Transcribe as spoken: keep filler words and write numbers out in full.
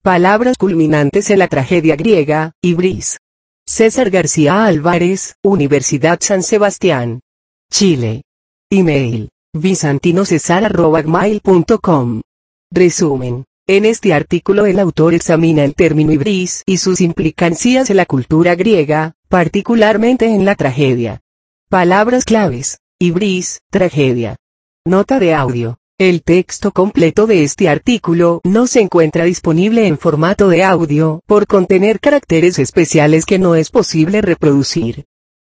Palabras culminantes en la tragedia griega, Ibris. César García Álvarez, Universidad San Sebastián. Chile. Email: bizantinocesar arroba gmail punto com. Resumen. En este artículo el autor examina el término ibris y sus implicancias en la cultura griega, particularmente en la tragedia. Palabras claves: ibris, tragedia. Nota de audio. El texto completo de este artículo no se encuentra disponible en formato de audio por contener caracteres especiales que no es posible reproducir.